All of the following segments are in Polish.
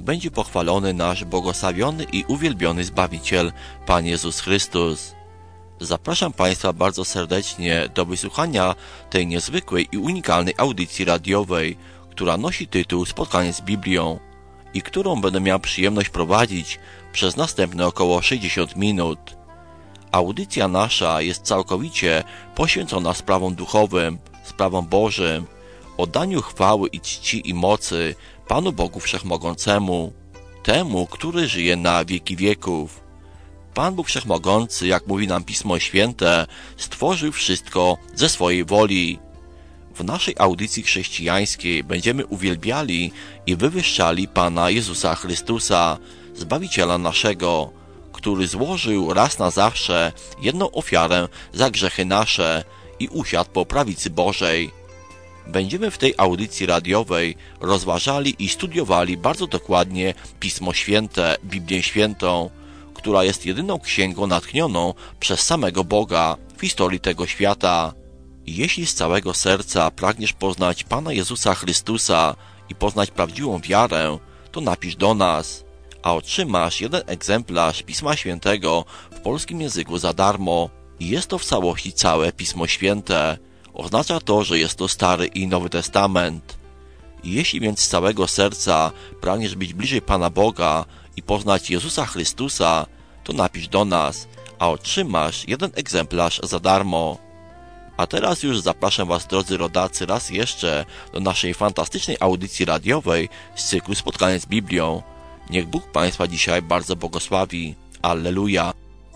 będzie pochwalony nasz błogosławiony i uwielbiony Zbawiciel, Pan Jezus Chrystus. Zapraszam Państwa bardzo serdecznie do wysłuchania tej niezwykłej i unikalnej audycji radiowej, która nosi tytuł Spotkanie z Biblią i którą będę miał przyjemność prowadzić przez następne około 60 minut. Audycja nasza jest całkowicie poświęcona sprawom duchowym, sprawom Bożym, oddaniu chwały i czci i mocy Panu Bogu Wszechmogącemu, temu, który żyje na wieki wieków. Pan Bóg Wszechmogący, jak mówi nam Pismo Święte, stworzył wszystko ze swojej woli. W naszej audycji chrześcijańskiej będziemy uwielbiali i wywyższali Pana Jezusa Chrystusa, Zbawiciela naszego, który złożył raz na zawsze jedną ofiarę za grzechy nasze i usiadł po prawicy Bożej. Będziemy w tej audycji radiowej rozważali i studiowali bardzo dokładnie Pismo Święte, Biblię Świętą, która jest jedyną księgą natchnioną przez samego Boga w historii tego świata. Jeśli z całego serca pragniesz poznać Pana Jezusa Chrystusa i poznać prawdziwą wiarę, to napisz do nas, a otrzymasz jeden egzemplarz Pisma Świętego w polskim języku za darmo. Jest to w całości całe Pismo Święte. Oznacza to, że jest to Stary i Nowy Testament. Jeśli więc z całego serca pragniesz być bliżej Pana Boga i poznać Jezusa Chrystusa, to napisz do nas, a otrzymasz jeden egzemplarz za darmo. A teraz już zapraszam Was, drodzy rodacy, raz jeszcze do naszej fantastycznej audycji radiowej z cyklu Spotkanie z Biblią. Niech Bóg Państwa dzisiaj bardzo błogosławi. Alleluja!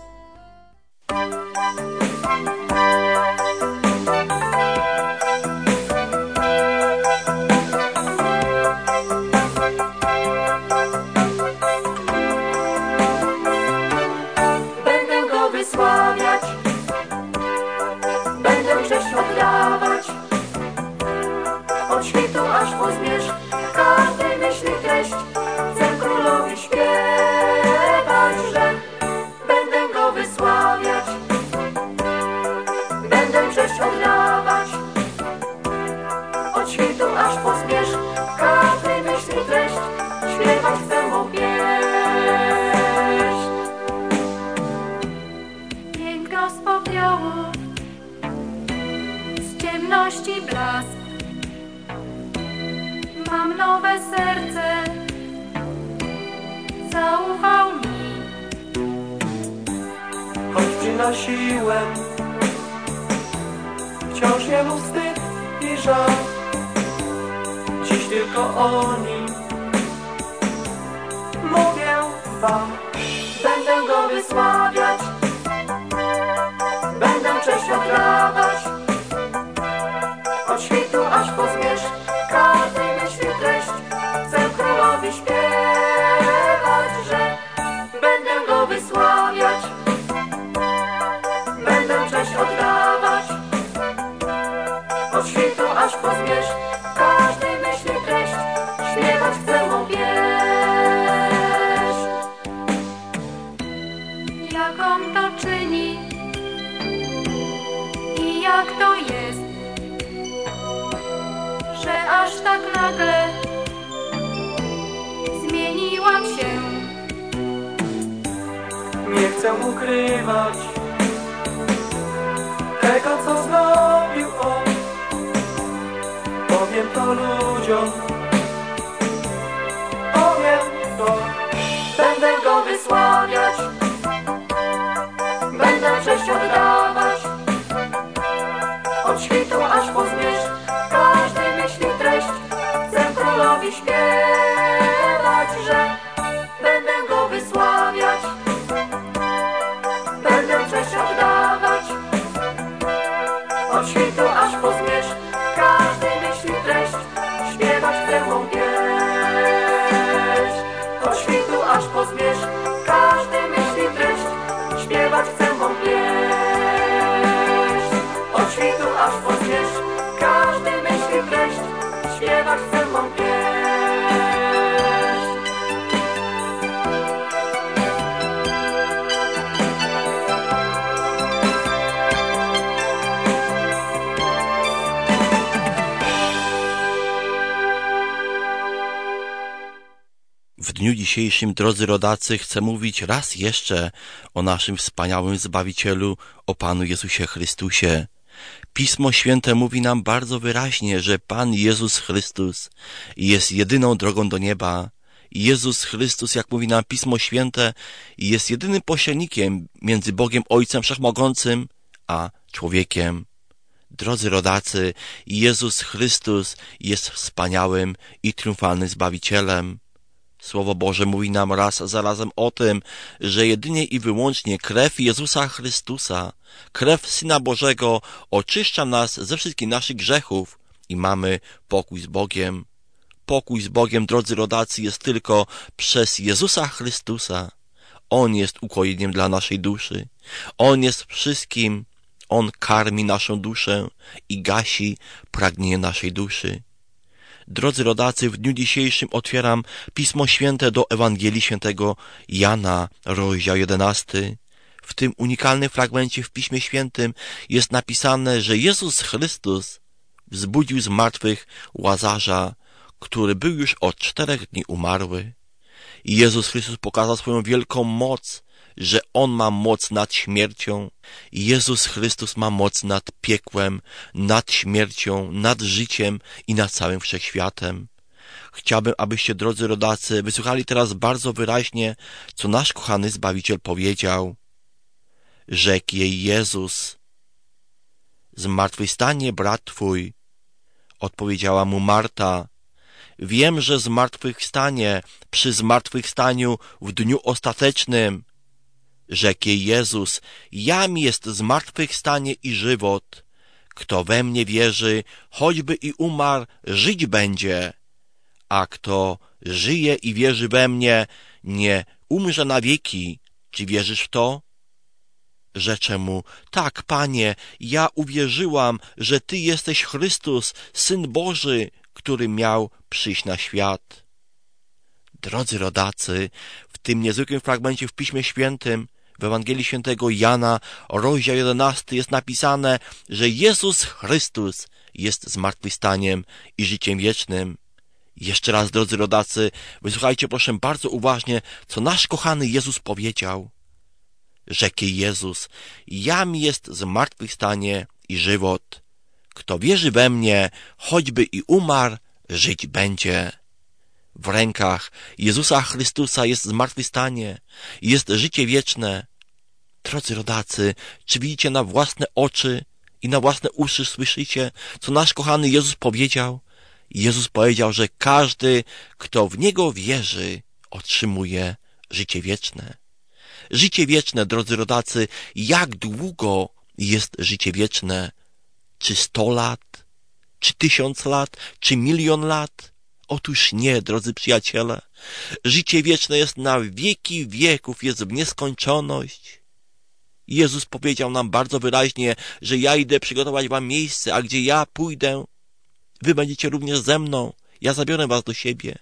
Będę Go wysławiać, będę cześć oddawać, od świtu aż po zmierzch, każdej myśli treść, chcę Królowi śpiewać, że będę Go wysławiać, będę cześć oddawać, od świtu aż po zmierzch, każdej myśli treść, śpiewać chcę Mu pieśń. Piękno z popiołów, z ciemności blask, mam nowe serce, zaufał mi. Choć przynosiłem wciąż Jemu wstyd i żal, dziś tylko o Nim mówię Wam. Będę Go wysławiać, będę cześć oddawać, od świtu aż po zmierzch, każdej myśli treść, chcę Królowi śpiewać, że będę Go wysławiać, będę cześć oddawać, od świtu aż po zmierzch, każdej myśli treść, śpiewać chcę Mu pieśń. Jak On to czyni i jak to jest, że aż tak nagle zmieniłam się. Nie chcę ukrywać tego, co zrobił On. Powiem to ludziom, powiem to. Będę Go wysławiać, będę cześć oddawać, od świtu aż po zmierzch, każdej myśli treść, chcę Królowi śpiewać, że będę Go wysławiać, będę cześć oddawać, od świtu aż po zmierzch, każdej myśli treść, śpiewać chcę Mu pieśń. Od świtu aż po zmierzch, każdej myśli treść, śpiewać chcę Mu pieśń. Od świtu aż po zmierzch, każdej myśli treść, śpiewać chcę Mu pieśń. dniu dzisiejszym, drodzy rodacy, chcę mówić raz jeszcze o naszym wspaniałym Zbawicielu, o Panu Jezusie Chrystusie. Pismo Święte mówi nam bardzo wyraźnie, że Pan Jezus Chrystus jest jedyną drogą do nieba. Jezus Chrystus, jak mówi nam Pismo Święte, jest jedynym pośrednikiem między Bogiem Ojcem Wszechmogącym a człowiekiem. Drodzy rodacy, Jezus Chrystus jest wspaniałym i triumfalnym Zbawicielem. Słowo Boże mówi nam raz za razem o tym, że jedynie i wyłącznie krew Jezusa Chrystusa, krew Syna Bożego oczyszcza nas ze wszystkich naszych grzechów i mamy pokój z Bogiem. Pokój z Bogiem, drodzy rodacy, jest tylko przez Jezusa Chrystusa. On jest ukojeniem dla naszej duszy. On jest wszystkim. On karmi naszą duszę i gasi pragnienie naszej duszy. Drodzy rodacy, w dniu dzisiejszym otwieram Pismo Święte do Ewangelii Świętego Jana, rozdział 11. W tym unikalnym fragmencie w Piśmie Świętym jest napisane, że Jezus Chrystus wzbudził z martwych Łazarza, który był już od 4 dni umarły. I Jezus Chrystus pokazał swoją wielką moc, że On ma moc nad śmiercią. Jezus Chrystus ma moc nad piekłem, nad śmiercią, nad życiem i nad całym wszechświatem. Chciałbym, abyście, drodzy rodacy, wysłuchali teraz bardzo wyraźnie, co nasz kochany Zbawiciel powiedział. Rzekł jej Jezus: zmartwychwstanie brat twój. Odpowiedziała mu Marta: wiem, że zmartwychwstanie przy zmartwychwstaniu w dniu ostatecznym. Rzekł jej Jezus: jam jest zmartwychwstanie i żywot. Kto we mnie wierzy, choćby i umarł, żyć będzie. A kto żyje i wierzy we mnie, nie umrze na wieki. Czy wierzysz w to? Rzecze mu: tak, Panie, ja uwierzyłam, że Ty jesteś Chrystus, Syn Boży, który miał przyjść na świat. Drodzy rodacy, w tym niezwykłym fragmencie w Piśmie Świętym, w Ewangelii Świętego Jana, rozdział 11, jest napisane, że Jezus Chrystus jest zmartwychwstaniem i życiem wiecznym. Jeszcze raz, drodzy rodacy, wysłuchajcie proszę bardzo uważnie, co nasz kochany Jezus powiedział. Rzekł Jezus: jam jest zmartwychwstanie i żywot. Kto wierzy we mnie, choćby i umarł, żyć będzie. W rękach Jezusa Chrystusa jest zmartwychwstanie, jest życie wieczne. Drodzy rodacy, czy widzicie na własne oczy i na własne uszy słyszycie, co nasz kochany Jezus powiedział? Jezus powiedział, że każdy, kto w Niego wierzy, otrzymuje życie wieczne. Życie wieczne, drodzy rodacy, jak długo jest życie wieczne? Czy 100 lat? Czy 1000 lat? Czy 1 000 000 lat? Otóż nie, drodzy przyjaciele. Życie wieczne jest na wieki wieków, jest w nieskończoność. Jezus powiedział nam bardzo wyraźnie, że ja idę przygotować wam miejsce, a gdzie ja pójdę, wy będziecie również ze mną. Ja zabiorę was do siebie.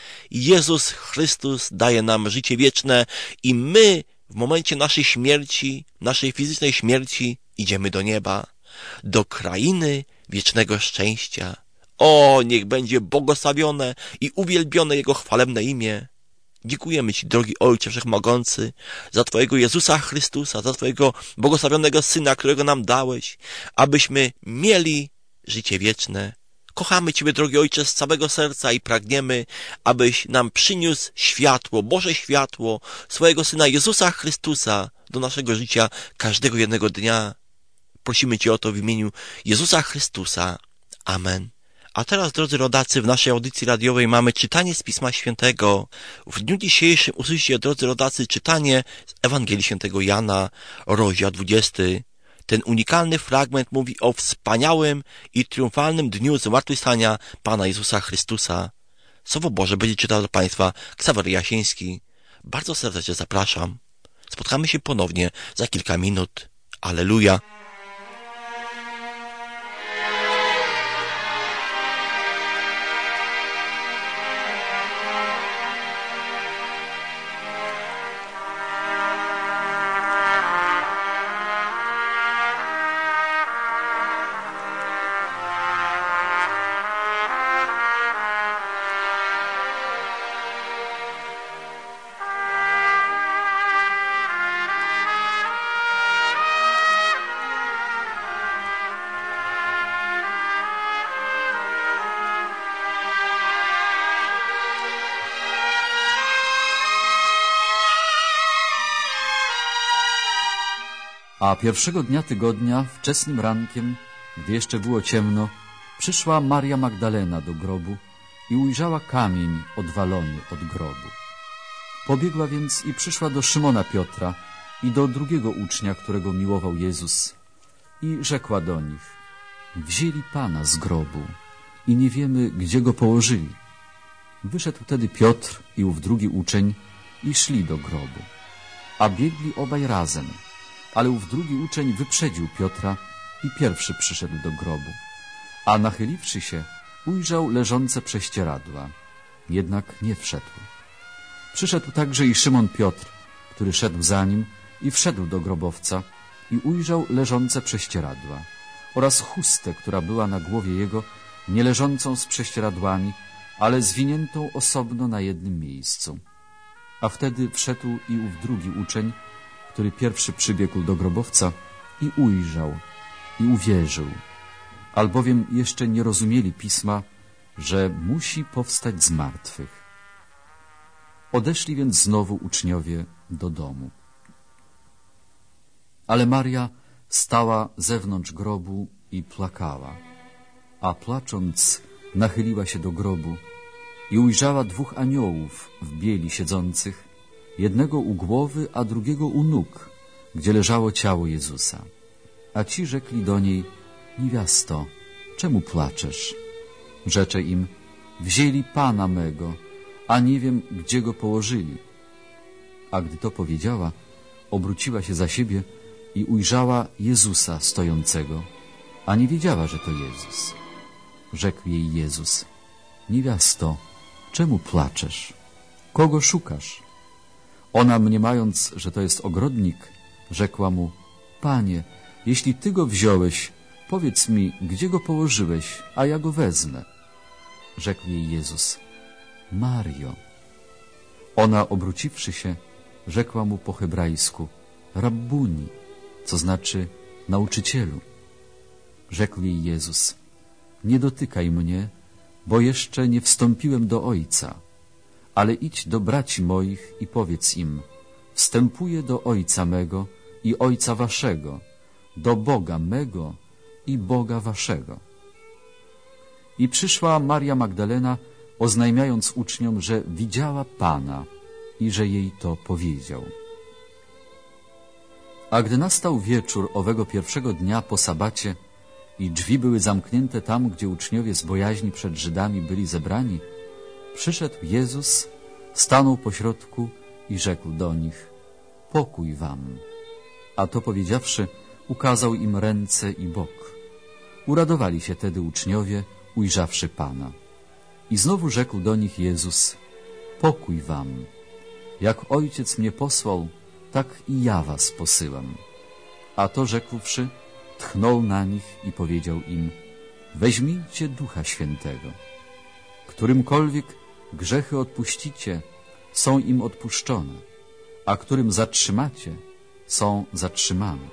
Jezus Chrystus daje nam życie wieczne i my w momencie naszej śmierci, naszej fizycznej śmierci, idziemy do nieba, do krainy wiecznego szczęścia. O, niech będzie błogosławione i uwielbione Jego chwalebne imię. Dziękujemy Ci, drogi Ojcze Wszechmogący, za Twojego Jezusa Chrystusa, za Twojego błogosławionego Syna, którego nam dałeś, abyśmy mieli życie wieczne. Kochamy Ciebie, drogi Ojcze, z całego serca i pragniemy, abyś nam przyniósł światło, Boże światło, swojego Syna Jezusa Chrystusa do naszego życia każdego jednego dnia. Prosimy Cię o to w imieniu Jezusa Chrystusa. Amen. A teraz, drodzy rodacy, w naszej audycji radiowej mamy czytanie z Pisma Świętego. W dniu dzisiejszym usłyszycie, drodzy rodacy, czytanie z Ewangelii Świętego Jana, rozdział 20. Ten unikalny fragment mówi o wspaniałym i triumfalnym dniu zmartwychwstania Pana Jezusa Chrystusa. Słowo Boże będzie czytał do Państwa Ksawery Jasiński. Bardzo serdecznie zapraszam. Spotkamy się ponownie za kilka minut. Alleluja! A pierwszego dnia tygodnia, wczesnym rankiem, gdy jeszcze było ciemno, przyszła Maria Magdalena do grobu i ujrzała kamień odwalony od grobu. Pobiegła więc i przyszła do Szymona Piotra i do drugiego ucznia, którego miłował Jezus, i rzekła do nich: wzięli Pana z grobu i nie wiemy, gdzie go położyli. Wyszedł wtedy Piotr i ów drugi uczeń i szli do grobu, a biegli obaj razem, ale ów drugi uczeń wyprzedził Piotra i pierwszy przyszedł do grobu, a nachyliwszy się, ujrzał leżące prześcieradła, jednak nie wszedł. Przyszedł także i Szymon Piotr, który szedł za nim, i wszedł do grobowca i ujrzał leżące prześcieradła oraz chustę, która była na głowie jego, nie leżącą z prześcieradłami, ale zwiniętą osobno na jednym miejscu. A wtedy wszedł i ów drugi uczeń, który pierwszy przybiegł do grobowca, i ujrzał i uwierzył, albowiem jeszcze nie rozumieli Pisma, że musi powstać z martwych. Odeszli więc znowu uczniowie do domu. Ale Maria stała zewnątrz grobu i płakała, a płacząc nachyliła się do grobu i ujrzała dwóch aniołów w bieli siedzących, jednego u głowy, a drugiego u nóg, gdzie leżało ciało Jezusa. A ci rzekli do niej: niewiasto, czemu płaczesz? Rzecze im: wzięli Pana mego, a nie wiem, gdzie go położyli. A gdy to powiedziała, obróciła się za siebie i ujrzała Jezusa stojącego, a nie wiedziała, że to Jezus. Rzekł jej Jezus: niewiasto, czemu płaczesz? Kogo szukasz? Ona, mniemając, że to jest ogrodnik, rzekła mu: Panie, jeśli Ty go wziąłeś, powiedz mi, gdzie go położyłeś, a ja go wezmę. Rzekł jej Jezus: Mario. Ona, obróciwszy się, rzekła mu po hebrajsku: Rabbuni, co znaczy nauczycielu. Rzekł jej Jezus: nie dotykaj mnie, bo jeszcze nie wstąpiłem do Ojca, ale idź do braci moich i powiedz im: wstępuję do Ojca mego i Ojca waszego, do Boga mego i Boga waszego. I przyszła Maria Magdalena, oznajmiając uczniom, że widziała Pana i że jej to powiedział. A gdy nastał wieczór owego pierwszego dnia po sabacie i drzwi były zamknięte tam, gdzie uczniowie z bojaźni przed Żydami byli zebrani, przyszedł Jezus, stanął pośrodku i rzekł do nich: pokój wam. A to powiedziawszy, ukazał im ręce i bok. Uradowali się tedy uczniowie, ujrzawszy Pana. I znowu rzekł do nich Jezus: pokój wam. Jak Ojciec mnie posłał, tak i ja was posyłam. A to rzekłszy, tchnął na nich i powiedział im: weźmijcie Ducha Świętego. Którymkolwiek grzechy odpuścicie, są im odpuszczone, a którym zatrzymacie, są zatrzymane.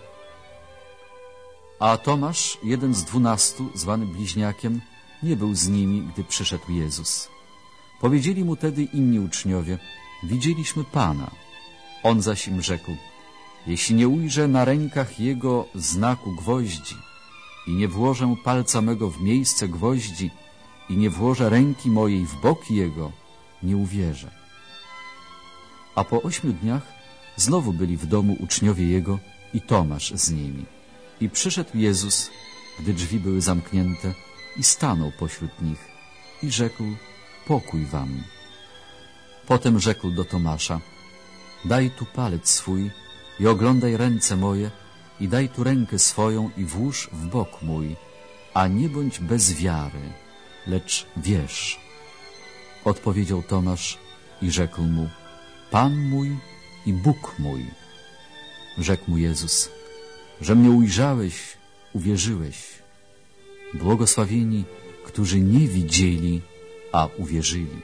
A Tomasz, jeden z 12, zwany Bliźniakiem, nie był z nimi, gdy przyszedł Jezus. Powiedzieli mu tedy inni uczniowie: widzieliśmy Pana. On zaś im rzekł: jeśli nie ujrzę na rękach Jego znaku gwoździ i nie włożę palca mego w miejsce gwoździ i nie włożę ręki mojej w bok Jego, nie uwierzę. A po 8 dniach znowu byli w domu uczniowie Jego i Tomasz z nimi. I przyszedł Jezus, gdy drzwi były zamknięte, i stanął pośród nich i rzekł: pokój wam. Potem rzekł do Tomasza: daj tu palec swój i oglądaj ręce moje i daj tu rękę swoją i włóż w bok mój, a nie bądź bez wiary, lecz wierz. Odpowiedział Tomasz i rzekł mu: Pan mój i Bóg mój. Rzekł mu Jezus: że mnie ujrzałeś, uwierzyłeś. Błogosławieni, którzy nie widzieli, a uwierzyli.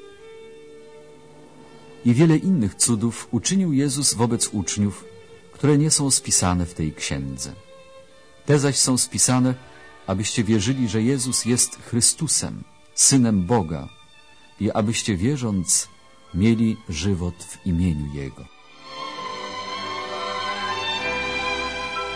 I wiele innych cudów uczynił Jezus wobec uczniów, które nie są spisane w tej księdze. Te zaś są spisane, abyście wierzyli, że Jezus jest Chrystusem, Synem Boga, i abyście wierząc mieli żywot w imieniu Jego.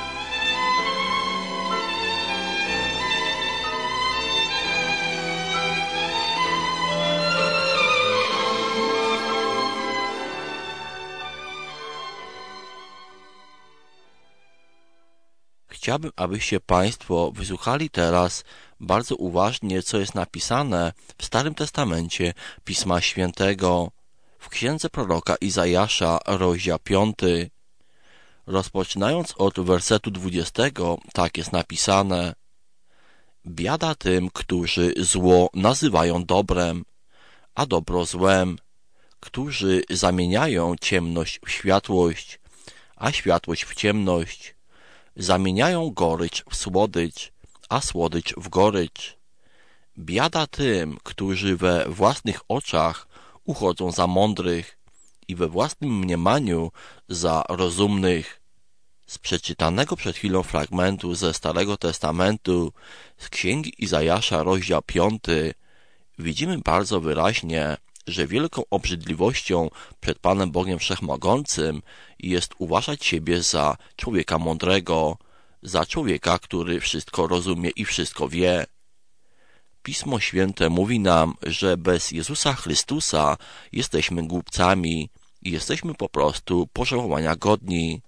Chciałbym, abyście Państwo wysłuchali teraz bardzo uważnie, co jest napisane w Starym Testamencie Pisma Świętego, w księdze proroka Izajasza, rozdział 5. Rozpoczynając od wersetu 20, tak jest napisane: Biada tym, którzy zło nazywają dobrem, a dobro złem, którzy zamieniają ciemność w światłość, a światłość w ciemność, zamieniają gorycz w słodycz, a słodycz w gorycz. Biada tym, którzy we własnych oczach uchodzą za mądrych i we własnym mniemaniu za rozumnych. Z przeczytanego przed chwilą fragmentu ze Starego Testamentu, z Księgi Izajasza, rozdział 5, widzimy bardzo wyraźnie, że wielką obrzydliwością przed Panem Bogiem Wszechmogącym jest uważać siebie za człowieka mądrego, za człowieka, który wszystko rozumie i wszystko wie. Pismo Święte mówi nam, że bez Jezusa Chrystusa jesteśmy głupcami i jesteśmy po prostu pożałowania godni.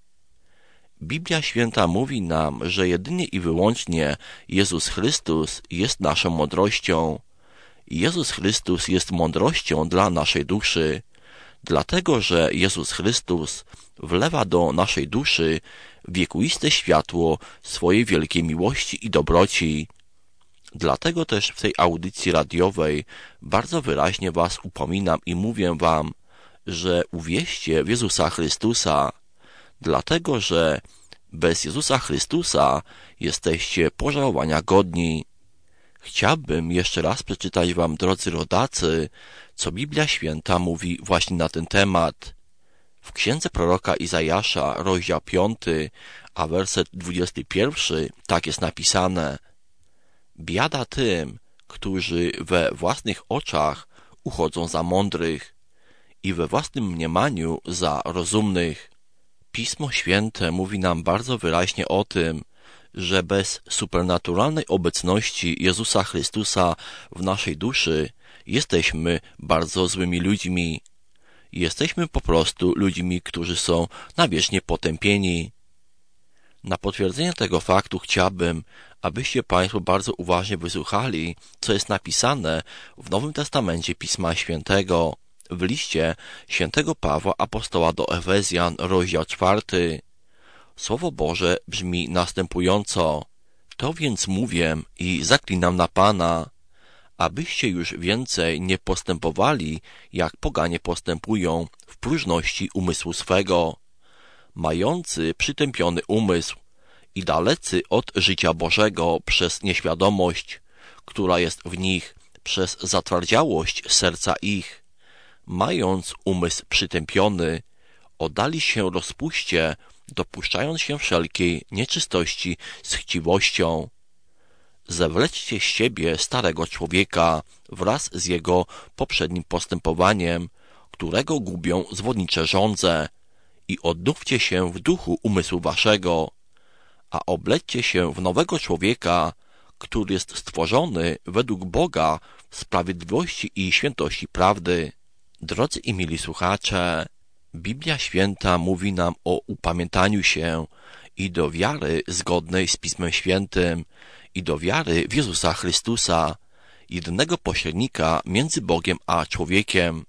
Biblia Święta mówi nam, że jedynie i wyłącznie Jezus Chrystus jest naszą mądrością. Jezus Chrystus jest mądrością dla naszej duszy, dlatego że Jezus Chrystus wlewa do naszej duszy wiekuiste światło swojej wielkiej miłości i dobroci. Dlatego też w tej audycji radiowej bardzo wyraźnie was upominam i mówię wam, że uwierzcie w Jezusa Chrystusa, dlatego że bez Jezusa Chrystusa jesteście pożałowania godni. Chciałbym jeszcze raz przeczytać wam, drodzy rodacy, co Biblia Święta mówi właśnie na ten temat. W księdze proroka Izajasza, rozdział 5, a werset 21, tak jest napisane: Biada tym, którzy we własnych oczach uchodzą za mądrych i we własnym mniemaniu za rozumnych. Pismo Święte mówi nam bardzo wyraźnie o tym, że bez supernaturalnej obecności Jezusa Chrystusa w naszej duszy jesteśmy bardzo złymi ludźmi. Jesteśmy po prostu ludźmi, którzy są na wierzchnię potępieni. Na potwierdzenie tego faktu chciałbym, abyście Państwo bardzo uważnie wysłuchali, co jest napisane w Nowym Testamencie Pisma Świętego, w liście świętego Pawła apostoła do Efezjan, rozdział 4. Słowo Boże brzmi następująco: To więc mówię i zaklinam na Pana, abyście już więcej nie postępowali, jak poganie postępują, w próżności umysłu swego, mający przytępiony umysł i dalecy od życia Bożego przez nieświadomość, która jest w nich, przez zatwardziałość serca ich, mając umysł przytępiony, oddali się rozpuście, dopuszczając się wszelkiej nieczystości z chciwością. Zewlećcie z siebie starego człowieka wraz z jego poprzednim postępowaniem, którego gubią zwodnicze żądze, i odnówcie się w duchu umysłu waszego, a oblećcie się w nowego człowieka, który jest stworzony według Boga w sprawiedliwości i świętości prawdy. Drodzy i mili słuchacze, Biblia Święta mówi nam o upamiętaniu się i do wiary zgodnej z Pismem Świętym i do wiary w Jezusa Chrystusa, jedynego pośrednika między Bogiem a człowiekiem.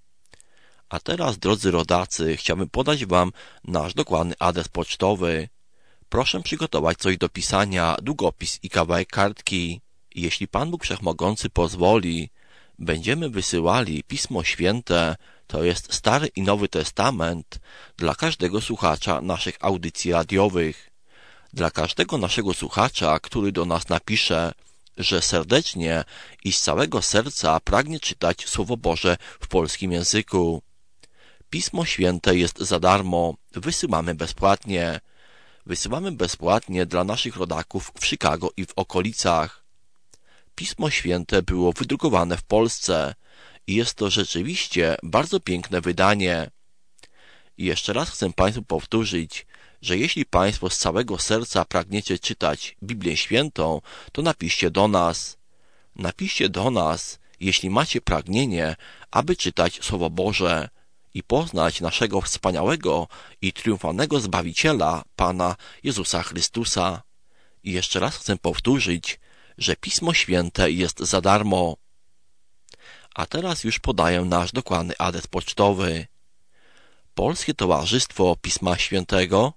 A teraz, drodzy rodacy, chciałbym podać wam nasz dokładny adres pocztowy. Proszę przygotować coś do pisania, długopis i kawałek kartki. Jeśli Pan Bóg Wszechmogący pozwoli, będziemy wysyłali Pismo Święte, to jest Stary i Nowy Testament, dla każdego słuchacza naszych audycji radiowych. Dla każdego naszego słuchacza, który do nas napisze, że serdecznie i z całego serca pragnie czytać Słowo Boże w polskim języku. Pismo Święte jest za darmo, wysyłamy bezpłatnie. Wysyłamy bezpłatnie dla naszych rodaków w Chicago i w okolicach. Pismo Święte było wydrukowane w Polsce i jest to rzeczywiście bardzo piękne wydanie. I jeszcze raz chcę Państwu powtórzyć, że jeśli Państwo z całego serca pragniecie czytać Biblię Świętą, to napiszcie do nas. Napiszcie do nas, jeśli macie pragnienie, aby czytać Słowo Boże i poznać naszego wspaniałego i triumfalnego Zbawiciela, Pana Jezusa Chrystusa. I jeszcze raz chcę powtórzyć, że Pismo Święte jest za darmo. A teraz już podaję nasz dokładny adres pocztowy. Polskie Towarzystwo Pisma Świętego,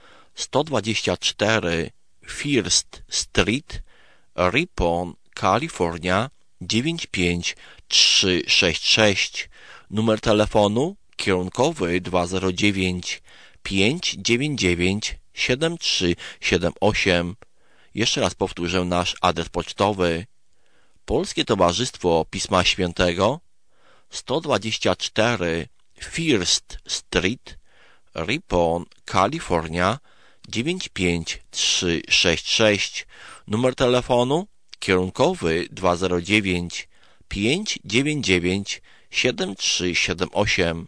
124 First Street, Ripon, Kalifornia 95366. Numer telefonu kierunkowy 209 599 7378. Jeszcze raz powtórzę nasz adres pocztowy. Polskie Towarzystwo Pisma Świętego, 124 First Street, Ripon, Kalifornia 95366. Numer telefonu kierunkowy 209 599 7378.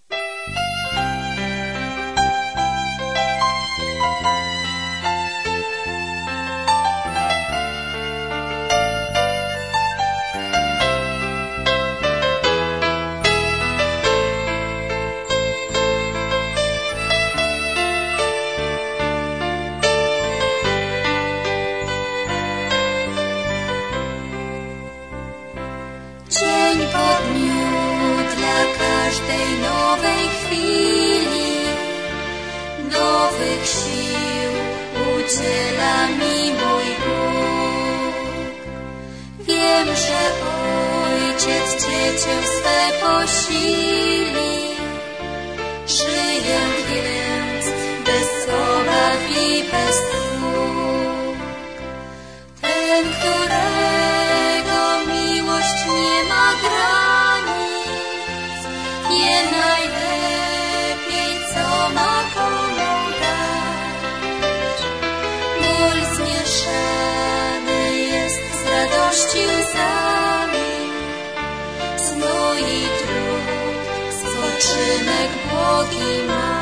Udziela mi mój Bóg. Wiem, że Ojciec dziecię swe posili. Żyję więc bez obaw i bez trud. Ten, którego miłość nie ma granic, wie najlepiej, co ma komu dać. Ból zmieszany jest z radości łzami, znój i trud spoczynek błogi ma.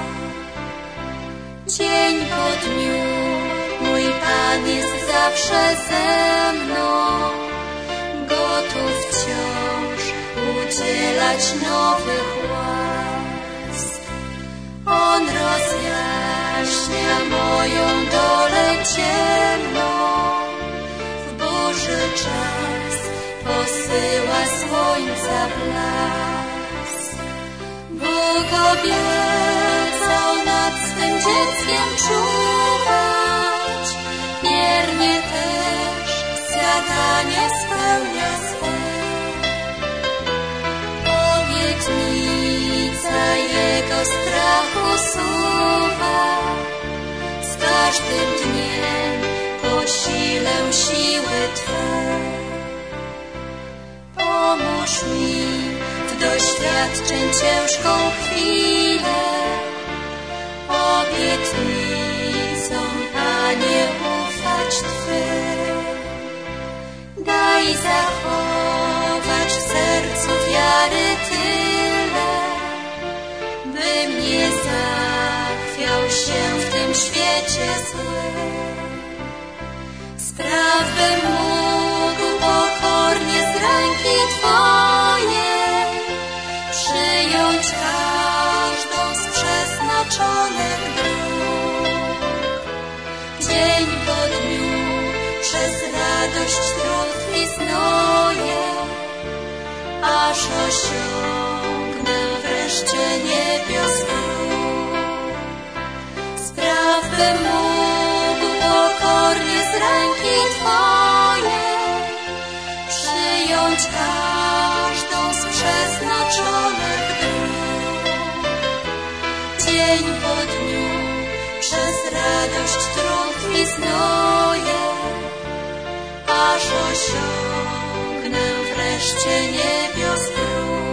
Dzień po dniu mój Pan jest zawsze ze mną, gotów wciąż udzielać nowych łask. On rozjaśnia moją dolę ciemną, w burzy czas posyła słońca blask. Bóg obiecał nad swym dzieckiem czuwać, wiernie też zjadanie spełnia swe. Obietnica Jego strach usuwa, z każdym dniem posilę siły Twe. Pomóż mi w doświadczeń ciężką chwilę, obietnicom, Panie, ufać Twym. Daj zachować w sercu wiary tyle, bym nie zachwiał się w tym świecie złym. Spraw, bym mógł pokornie z ręki Twojej przyjąć każdą z przeznaczonych dróg. Dzień po dniu przez radość, trud i znoje, aż osiągnę wreszcie niebios próg. Spraw, bym mógł pokornie z ręki Twojej przyjąć każdą z przeznaczonych dróg. Dzień po dniu przez radość, trud i znoje, aż osiągnę wreszcie niebios próg.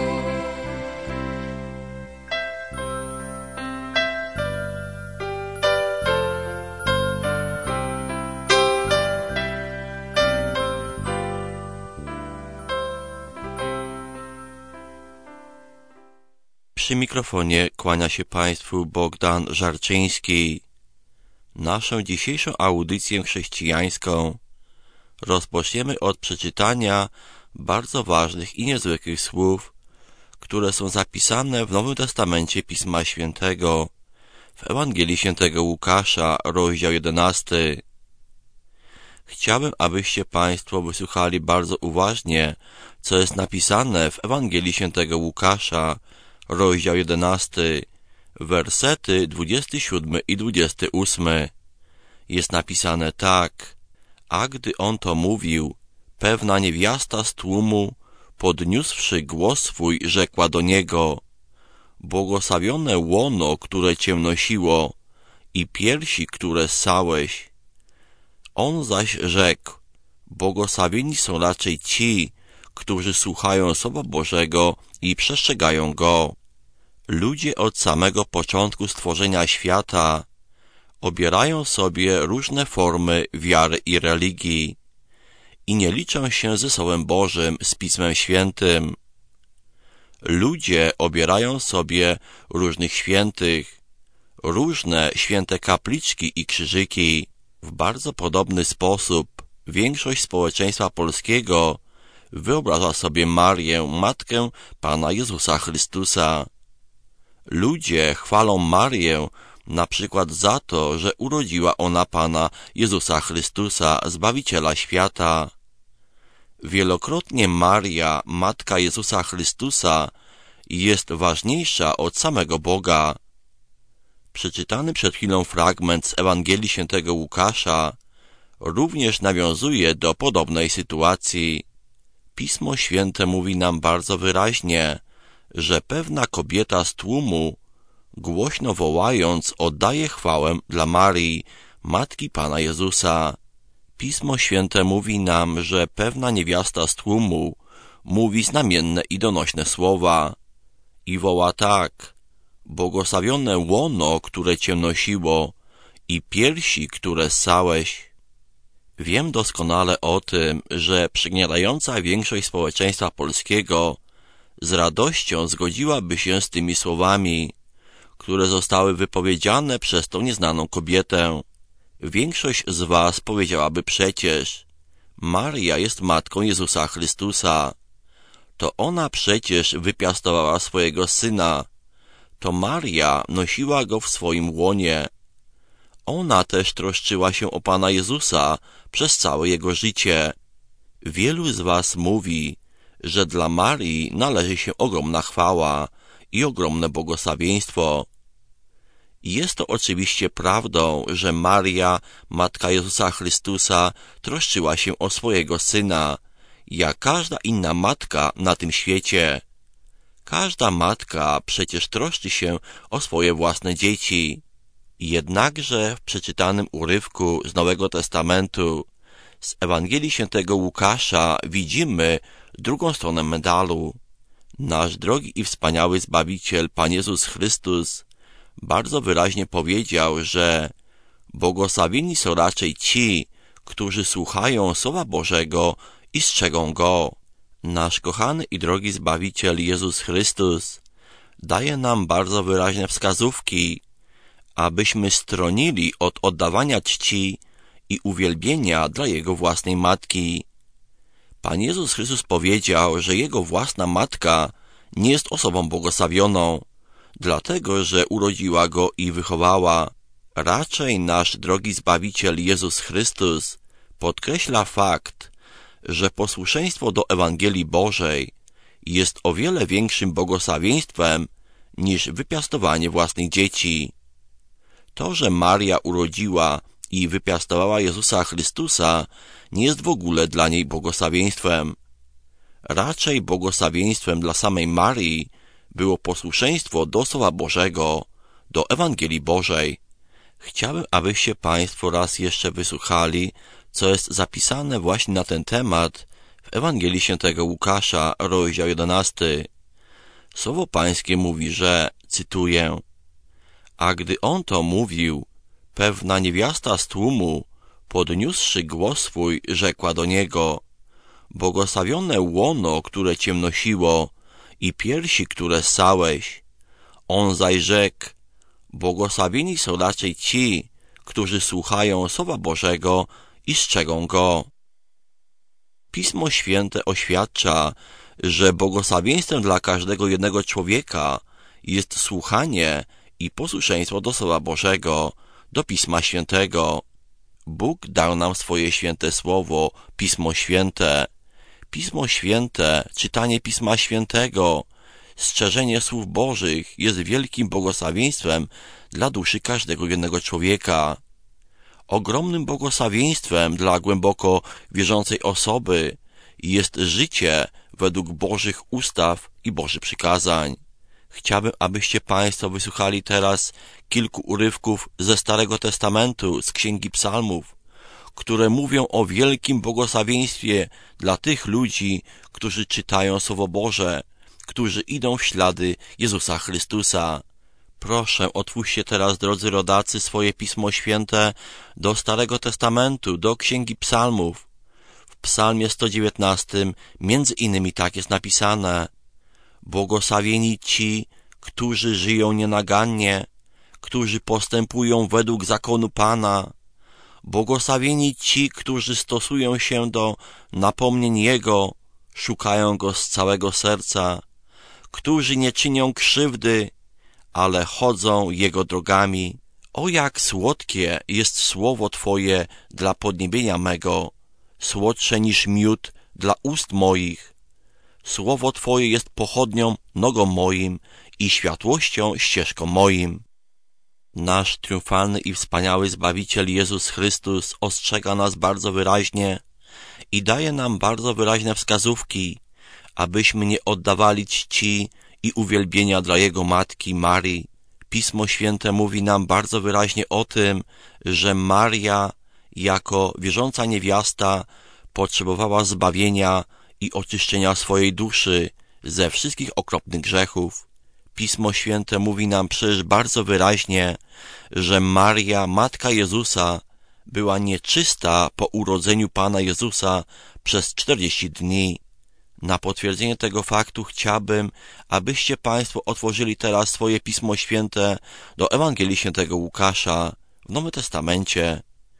Przy mikrofonie kłania się Państwu Bogdan Żarczyński. Naszą dzisiejszą audycję chrześcijańską rozpoczniemy od przeczytania bardzo ważnych i niezwykłych słów, które są zapisane w Nowym Testamencie Pisma Świętego, w Ewangelii Świętego Łukasza, rozdział 11. Chciałbym, abyście Państwo wysłuchali bardzo uważnie, co jest napisane w Ewangelii Świętego Łukasza, rozdział 11, wersety 27 i 28. Jest napisane tak: a gdy on to mówił, pewna niewiasta z tłumu, podniósłszy głos swój, rzekła do niego: błogosławione łono, które cię nosiło, i piersi, które ssałeś. On zaś rzekł: błogosławieni są raczej ci, którzy słuchają Słowa Bożego i przestrzegają go. Ludzie od samego początku stworzenia świata obierają sobie różne formy wiary i religii i nie liczą się ze Słowem Bożym, z Pismem Świętym. Ludzie obierają sobie różnych świętych, różne święte kapliczki i krzyżyki. W bardzo podobny sposób większość społeczeństwa polskiego wyobraża sobie Marię, matkę Pana Jezusa Chrystusa. Ludzie chwalą Marię na przykład za to, że urodziła ona Pana Jezusa Chrystusa, Zbawiciela świata. Wielokrotnie Maria, Matka Jezusa Chrystusa, jest ważniejsza od samego Boga. Przeczytany przed chwilą fragment z Ewangelii Świętego Łukasza również nawiązuje do podobnej sytuacji. Pismo Święte mówi nam bardzo wyraźnie, że pewna kobieta z tłumu, głośno wołając, oddaje chwałę dla Marii, Matki Pana Jezusa. Pismo Święte mówi nam, że pewna niewiasta z tłumu mówi znamienne i donośne słowa i woła tak: błogosławione łono, które cię nosiło, i piersi, które ssałeś. Wiem doskonale o tym, że przygniatająca większość społeczeństwa polskiego z radością zgodziłaby się z tymi słowami, które zostały wypowiedziane przez tą nieznaną kobietę. Większość z was powiedziałaby przecież: Maria jest matką Jezusa Chrystusa. To ona przecież wypiastowała swojego Syna. To Maria nosiła go w swoim łonie. Ona też troszczyła się o Pana Jezusa przez całe jego życie. Wielu z was mówi, że dla Marii należy się ogromna chwała i ogromne błogosławieństwo. Jest to oczywiście prawdą, że Maria, Matka Jezusa Chrystusa, troszczyła się o swojego Syna, jak każda inna matka na tym świecie. Każda matka przecież troszczy się o swoje własne dzieci. Jednakże w przeczytanym urywku z Nowego Testamentu, z Ewangelii Świętego Łukasza, widzimy drugą stronę medalu. Nasz drogi i wspaniały Zbawiciel, Pan Jezus Chrystus, bardzo wyraźnie powiedział, że błogosławieni są raczej ci, którzy słuchają Słowa Bożego i strzegą go. Nasz kochany i drogi Zbawiciel Jezus Chrystus daje nam bardzo wyraźne wskazówki, abyśmy stronili od oddawania czci i uwielbienia dla Jego własnej Matki. Pan Jezus Chrystus powiedział, że Jego własna Matka nie jest osobą błogosławioną, dlatego że urodziła Go i wychowała. Raczej nasz drogi Zbawiciel Jezus Chrystus podkreśla fakt, że posłuszeństwo do Ewangelii Bożej jest o wiele większym błogosławieństwem niż wypiastowanie własnych dzieci. To, że Maria urodziła i wypiastowała Jezusa Chrystusa, nie jest w ogóle dla niej błogosławieństwem. Raczej błogosławieństwem dla samej Marii było posłuszeństwo do Słowa Bożego, do Ewangelii Bożej. Chciałbym, abyście Państwo raz jeszcze wysłuchali, co jest zapisane właśnie na ten temat w Ewangelii Świętego Łukasza, rozdział 11. Słowo Pańskie mówi, że, cytuję: a gdy on to mówił, pewna niewiasta z tłumu, podniósłszy głos swój, rzekła do niego: błogosławione łono, które cię nosiło, i piersi, które ssałeś. On zaś rzekł: błogosławieni są raczej ci, którzy słuchają Słowa Bożego i strzegą go. Pismo Święte oświadcza, że błogosławieństwem dla każdego jednego człowieka jest słuchanie i posłuszeństwo do Słowa Bożego, do Pisma Świętego. Bóg dał nam swoje święte słowo, Pismo Święte. Pismo Święte, czytanie Pisma Świętego, strzeżenie słów Bożych jest wielkim błogosławieństwem dla duszy każdego jednego człowieka. Ogromnym błogosławieństwem dla głęboko wierzącej osoby jest życie według Bożych ustaw i Bożych przykazań. Chciałbym, abyście Państwo wysłuchali teraz kilku urywków ze Starego Testamentu, z Księgi Psalmów, które mówią o wielkim błogosławieństwie dla tych ludzi, którzy czytają Słowo Boże, którzy idą w ślady Jezusa Chrystusa. Proszę, otwórzcie teraz, drodzy rodacy, swoje Pismo Święte do Starego Testamentu, do Księgi Psalmów. W Psalmie 119 między innymi tak jest napisane: błogosławieni ci, którzy żyją nienagannie, którzy postępują według zakonu Pana. Błogosławieni ci, którzy stosują się do napomnień Jego, szukają Go z całego serca, którzy nie czynią krzywdy, ale chodzą Jego drogami. O, jak słodkie jest słowo Twoje dla podniebienia mego, słodsze niż miód dla ust moich. Słowo Twoje jest pochodnią nogom moim i światłością ścieżką moim. Nasz triumfalny i wspaniały Zbawiciel Jezus Chrystus ostrzega nas bardzo wyraźnie i daje nam bardzo wyraźne wskazówki, abyśmy nie oddawali czci i uwielbienia dla Jego Matki Marii. Pismo Święte mówi nam bardzo wyraźnie o tym, że Maria jako wierząca niewiasta potrzebowała zbawienia i oczyszczenia swojej duszy ze wszystkich okropnych grzechów. Pismo Święte mówi nam przecież bardzo wyraźnie, że Maria, Matka Jezusa, była nieczysta po urodzeniu Pana Jezusa przez 40 dni. Na potwierdzenie tego faktu chciałbym, abyście Państwo otworzyli teraz swoje Pismo Święte do Ewangelii Świętego Łukasza w Nowym Testamencie.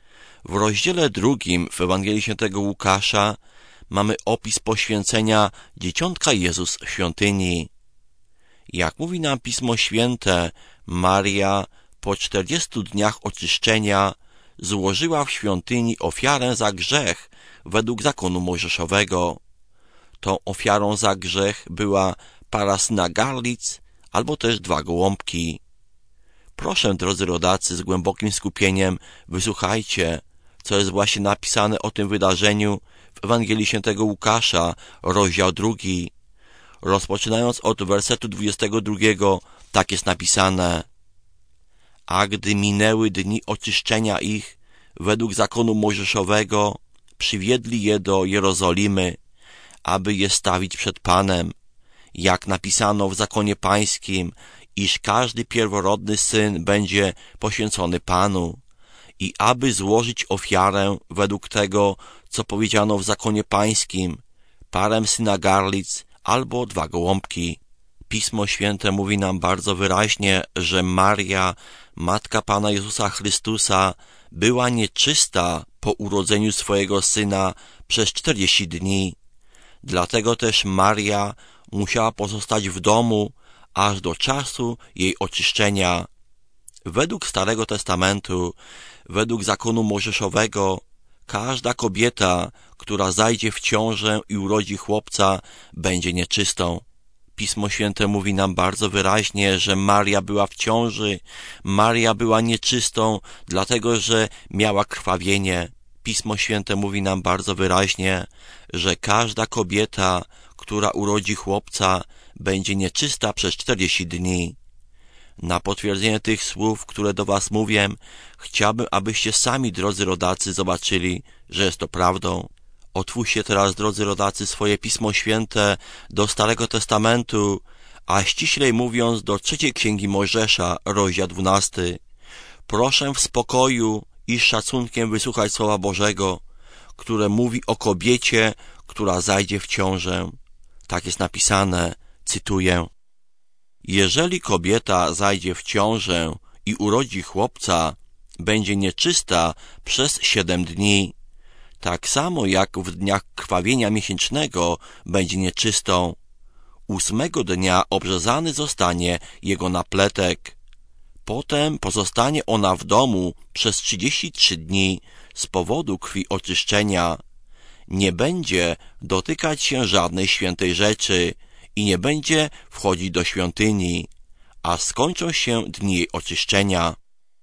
W rozdziale 2 w Ewangelii Świętego Łukasza mamy opis poświęcenia dzieciątka Jezus w świątyni. Jak mówi nam Pismo Święte, Maria po 40 dniach oczyszczenia złożyła w świątyni ofiarę za grzech według zakonu mojżeszowego. Tą ofiarą za grzech była para syna garlic albo też 2 gołąbki. Proszę, drodzy rodacy, z głębokim skupieniem wysłuchajcie, co jest właśnie napisane o tym wydarzeniu w Ewangelii Świętego Łukasza, rozdział 2. Rozpoczynając od wersetu 22, tak jest napisane: a gdy minęły dni oczyszczenia ich według zakonu mojżeszowego, przywiedli je do Jerozolimy, aby je stawić przed Panem, jak napisano w zakonie pańskim, iż każdy pierworodny syn będzie poświęcony Panu, i aby złożyć ofiarę według tego, co powiedziano w zakonie pańskim, parę syna garlic albo 2 gołąbki. Pismo Święte mówi nam bardzo wyraźnie, że Maria, Matka Pana Jezusa Chrystusa, była nieczysta po urodzeniu swojego Syna przez 40 dni. Dlatego też Maria musiała pozostać w domu aż do czasu jej oczyszczenia. Według Starego Testamentu, według zakonu mojżeszowego, każda kobieta, która zajdzie w ciążę i urodzi chłopca, będzie nieczystą. Pismo Święte mówi nam bardzo wyraźnie, że Maria była w ciąży, Maria była nieczystą, dlatego że miała krwawienie. Pismo Święte mówi nam bardzo wyraźnie, że każda kobieta, która urodzi chłopca, będzie nieczysta przez 40 dni. Na potwierdzenie tych słów, które do was mówię, chciałbym, abyście sami, drodzy rodacy, zobaczyli, że jest to prawdą. Otwórzcie teraz, drodzy rodacy, swoje Pismo Święte do Starego Testamentu, a ściślej mówiąc do 3 Księgi Mojżesza, rozdział 12. Proszę w spokoju i z szacunkiem wysłuchać Słowa Bożego, które mówi o kobiecie, która zajdzie w ciążę. Tak jest napisane, cytuję: jeżeli kobieta zajdzie w ciążę i urodzi chłopca, będzie nieczysta przez 7 dni. Tak samo jak w dniach krwawienia miesięcznego będzie nieczystą. 8 dnia obrzezany zostanie jego napletek. Potem pozostanie ona w domu przez 33 dni z powodu krwi oczyszczenia. Nie będzie dotykać się żadnej świętej rzeczy i nie będzie wchodzić do świątyni, a skończą się dni jej oczyszczenia.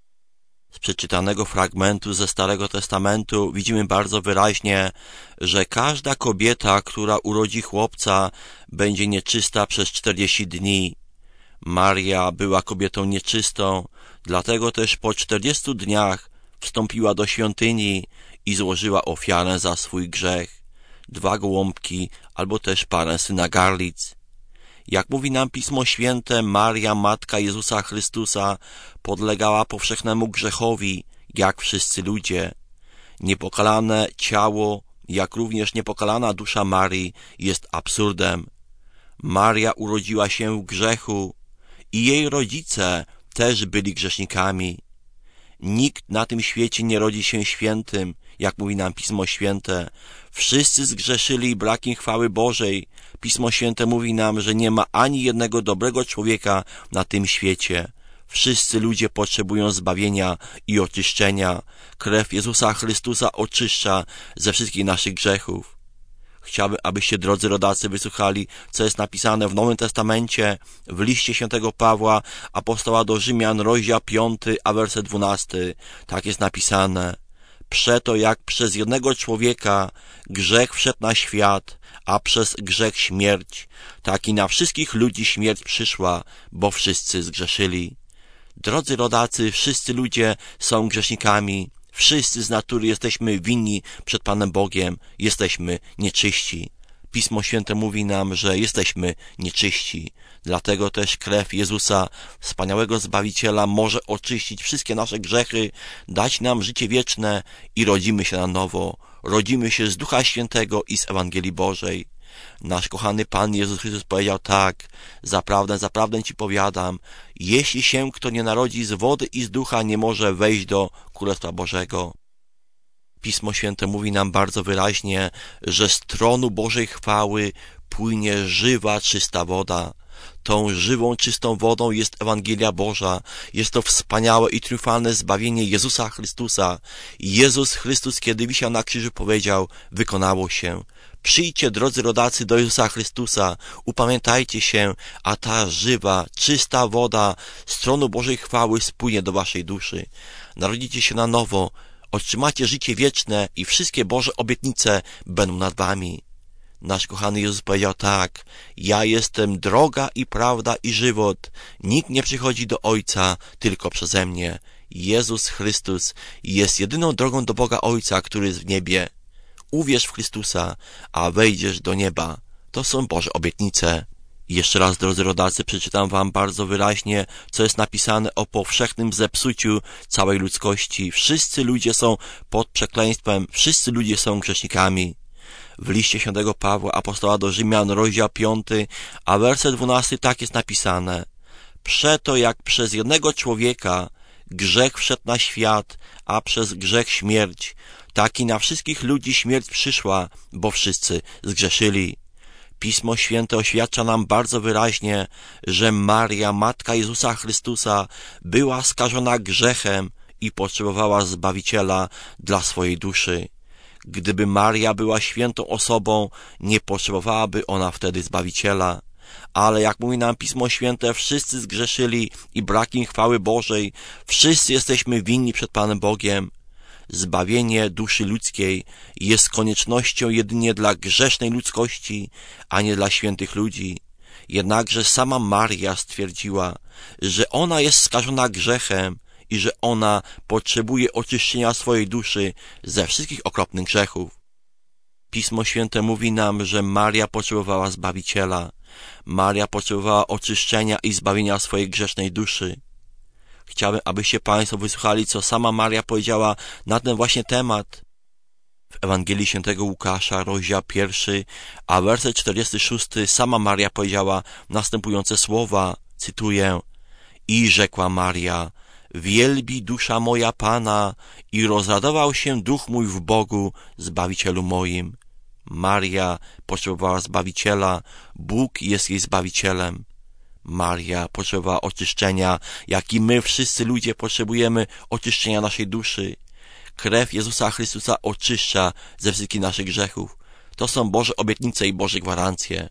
Z przeczytanego fragmentu ze Starego Testamentu widzimy bardzo wyraźnie, że każda kobieta, która urodzi chłopca, będzie nieczysta przez 40 dni. Maria była kobietą nieczystą, dlatego też po 40 dniach wstąpiła do świątyni i złożyła ofiarę za swój grzech, 2 gołąbki albo też parę synagarlic. Jak mówi nam Pismo Święte, Maria, Matka Jezusa Chrystusa, podlegała powszechnemu grzechowi, jak wszyscy ludzie. Niepokalane ciało, jak również niepokalana dusza Marii jest absurdem. Maria urodziła się w grzechu i jej rodzice też byli grzesznikami. Nikt na tym świecie nie rodzi się świętym, jak mówi nam Pismo Święte. Wszyscy zgrzeszyli i brak im chwały Bożej. Pismo Święte mówi nam, że nie ma ani jednego dobrego człowieka na tym świecie. Wszyscy ludzie potrzebują zbawienia i oczyszczenia. Krew Jezusa Chrystusa oczyszcza ze wszystkich naszych grzechów. Chciałbym, abyście, drodzy rodacy, wysłuchali, co jest napisane w Nowym Testamencie, w liście świętego Pawła, apostoła do Rzymian, rozdział 5, a werset 12. Tak jest napisane. Przeto jak przez jednego człowieka grzech wszedł na świat, a przez grzech śmierć, tak i na wszystkich ludzi śmierć przyszła, bo wszyscy zgrzeszyli. Drodzy rodacy, wszyscy ludzie są grzesznikami. Wszyscy z natury jesteśmy winni przed Panem Bogiem, jesteśmy nieczyści. Pismo Święte mówi nam, że jesteśmy nieczyści. Dlatego też krew Jezusa, wspaniałego Zbawiciela, może oczyścić wszystkie nasze grzechy, dać nam życie wieczne i rodzimy się na nowo. Rodzimy się z Ducha Świętego i z Ewangelii Bożej. Nasz kochany Pan Jezus Chrystus powiedział tak: zaprawdę, zaprawdę Ci powiadam, jeśli się kto nie narodzi z wody i z ducha, nie może wejść do Królestwa Bożego. Pismo Święte mówi nam bardzo wyraźnie, że z tronu Bożej chwały płynie żywa, czysta woda. Tą żywą, czystą wodą jest Ewangelia Boża. Jest to wspaniałe i triumfalne zbawienie Jezusa Chrystusa. Jezus Chrystus, kiedy wisiał na krzyżu, powiedział: wykonało się. Przyjdźcie, drodzy rodacy, do Jezusa Chrystusa, upamiętajcie się, a ta żywa, czysta woda z tronu Bożej chwały spłynie do waszej duszy. Narodzicie się na nowo, otrzymacie życie wieczne i wszystkie Boże obietnice będą nad wami. Nasz kochany Jezus powiedział tak: ja jestem droga i prawda i żywot. Nikt nie przychodzi do Ojca tylko przeze mnie. Jezus Chrystus jest jedyną drogą do Boga Ojca, który jest w niebie. Uwierz w Chrystusa, a wejdziesz do nieba. To są Boże obietnice. I jeszcze raz, drodzy rodacy, przeczytam wam bardzo wyraźnie, co jest napisane o powszechnym zepsuciu całej ludzkości. Wszyscy ludzie są pod przekleństwem, wszyscy ludzie są grzesznikami. W liście świętego Pawła, apostoła do Rzymian, rozdział 5, a werset 12, tak jest napisane: przeto jak przez jednego człowieka grzech wszedł na świat, a przez grzech śmierć, tak i na wszystkich ludzi śmierć przyszła, bo wszyscy zgrzeszyli. Pismo Święte oświadcza nam bardzo wyraźnie, że Maria, Matka Jezusa Chrystusa, była skażona grzechem i potrzebowała Zbawiciela dla swojej duszy. Gdyby Maria była świętą osobą, nie potrzebowałaby ona wtedy Zbawiciela. Ale jak mówi nam Pismo Święte, wszyscy zgrzeszyli i brak im chwały Bożej. Wszyscy jesteśmy winni przed Panem Bogiem. Zbawienie duszy ludzkiej jest koniecznością jedynie dla grzesznej ludzkości, a nie dla świętych ludzi. Jednakże sama Maria stwierdziła, że ona jest skażona grzechem i że ona potrzebuje oczyszczenia swojej duszy ze wszystkich okropnych grzechów. Pismo Święte mówi nam, że Maria potrzebowała Zbawiciela. Maria potrzebowała oczyszczenia i zbawienia swojej grzesznej duszy. Chciałbym, abyście Państwo wysłuchali, co sama Maria powiedziała na ten właśnie temat. W Ewangelii świętego Łukasza, rozdział 1, a werset 46, sama Maria powiedziała następujące słowa, cytuję: i rzekła Maria: wielbi dusza moja Pana i rozradował się duch mój w Bogu, Zbawicielu moim. Maria potrzebowała Zbawiciela, Bóg jest jej Zbawicielem. Maria potrzebowała oczyszczenia, jak i my wszyscy ludzie potrzebujemy oczyszczenia naszej duszy. Krew Jezusa Chrystusa oczyszcza ze wszystkich naszych grzechów. To są Boże obietnice i Boże gwarancje.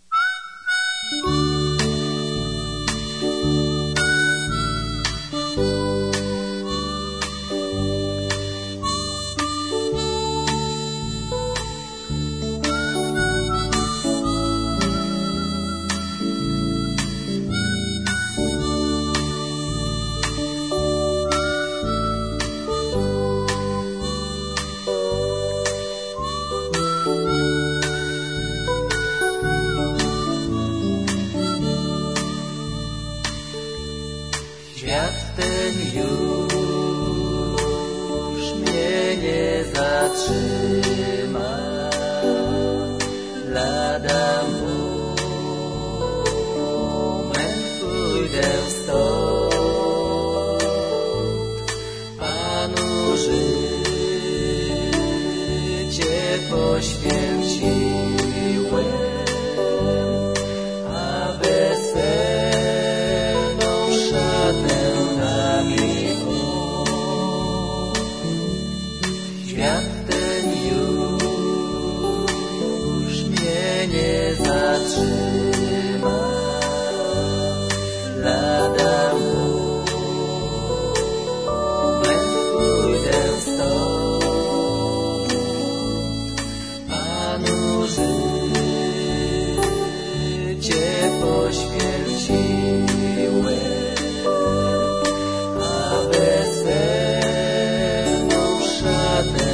Świat ten już mnie nie zatrzyma, lada moment pójdę stąd. Panu życie poświęciłem, a weselną szatę świat ten już mnie nie zatrzyma, lada moment pójdę stąd. Panu życie poświęciłem, a weselną szatę